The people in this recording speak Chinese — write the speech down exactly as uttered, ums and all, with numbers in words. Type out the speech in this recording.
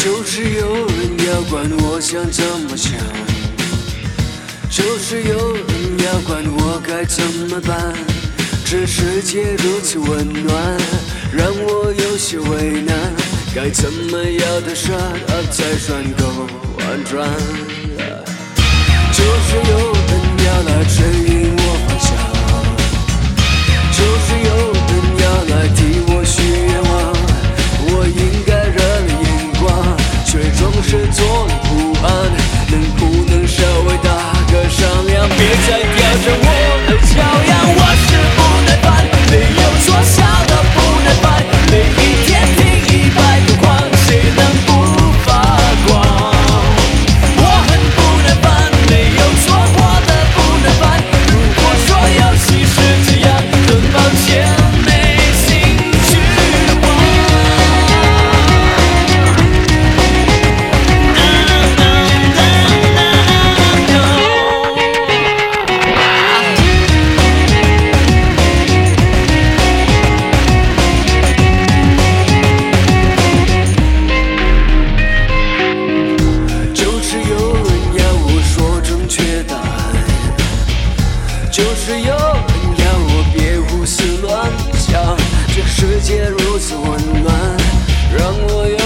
就是有人要管我想怎么想，就是有人要管我该怎么办。这世界如此温暖，让我有些为难，该怎么要的 shut up 才算够婉转？就是有人要来指引我方向，就是有人要来替我许愿望。我应该热泪盈眶，却总是坐立不安，能不能稍微打个商量？别再吊着我的脚丫，我是不耐烦，没有说笑的不耐烦，每一天听一百个谎，谁能不发光？我很不耐烦，没有说过的不耐烦，如果说游戏是这样，很抱歉没兴趣玩。就是有人要我说正确答案，就是有人要我别胡思乱想。这世界如此温暖，让我有